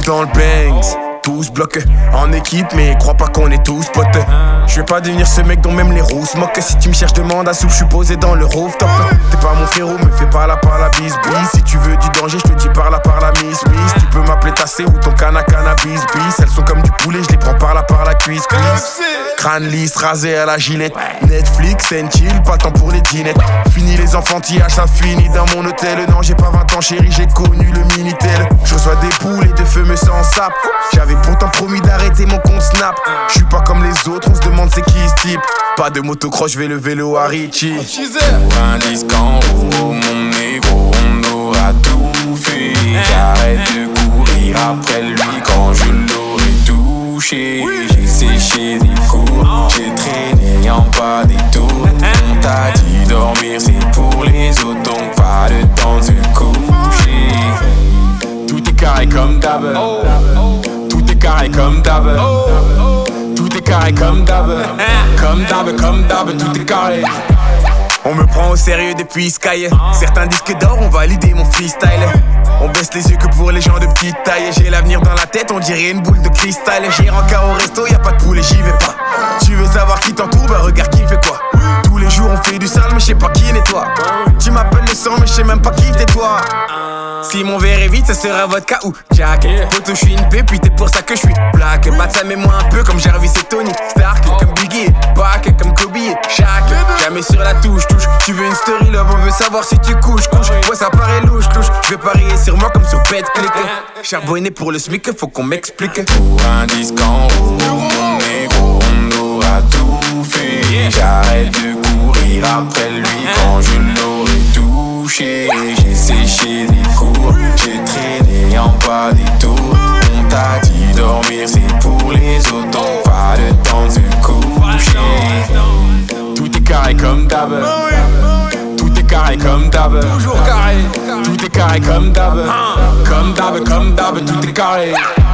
dans le Banks. Tous bloqués en équipe, mais crois pas qu'on est tous potes. Je vais pas devenir ce mec dont même les rousses moquent. Si tu me cherches, demande à soupe, je suis posé dans le rooftop. T'es pas mon frérot, me fais pas la par la bise. Si tu veux du danger, je te dis par la miss. Tu peux m'appeler tassé ou ton cannabis. Elles sont comme du poulet, je les prends par la cuisse. Crâne lisse, rasé à la gilette. Netflix, and chill, pas le temps pour les dinettes. Fini les enfantillages, ça finit dans mon hôtel. Non, j'ai pas 20 ans, chérie, j'ai connu le Minitel. Je reçois des poules et de feu me sans sap. J'avais pourtant promis d'arrêter mon compte Snap. Je suis pas comme les autres, on se demande c'est qui ce type. Pas de motocross, je vais le vélo à Richie. Pour un disque en haut, mon négro, on aura tout fait. J'arrête de courir après lui quand je l'aurai touché. J'ai séché des cours, j'ai traîné en bas des tours. On t'a dit dormir c'est pour les autres, donc pas le temps de se coucher. Tout est carré comme d'hab. Tout est carré comme d'hab. Tout est carré comme d'hab. Comme d'hab, tout est carré. On me prend au sérieux depuis Sky. Certains disques d'or ont validé mon freestyle. On baisse les yeux que pour les gens de petite taille. J'ai l'avenir dans la tête, on dirait une boule de cristal. J'ai rencard au resto, y'a pas de poulet, j'y vais pas. Tu veux savoir qui t'entoure, bah regarde qui fait quoi. Tous les jours on fait du sale, mais je sais pas qui nettoie. Tu m'appelles le sang, mais je sais même pas qui t'es toi. Si mon verre est vide, ça sera vodka ou Jack. Poto, je suis une pépite, et pour ça que je suis black. Bat ça met moi un peu comme Jarvis et Tony Stark. Comme Biggie et Pac, comme Kobe et Shaq. Jamais sur la touche. Tu veux une story love, on veut savoir si tu couches. Ouais, ça paraît louche. Je vais parier sur moi comme sur BetClick. Charbonné pour le SMIC, faut qu'on m'explique. Pour un disque en haut, mon négro, on aura tout fait. J'arrête de courir après lui quand je l'aurai touché. J'ai séché des cours, j'ai traîné en bas des tours. On t'a dit dormir c'est pour les autres, donc pas le temps de se coucher. Tout est carré comme d'hab. Tout est carré comme d'hab. Toujours carré. Tout est carré comme d'hab. Comme d'hab, tout est carré.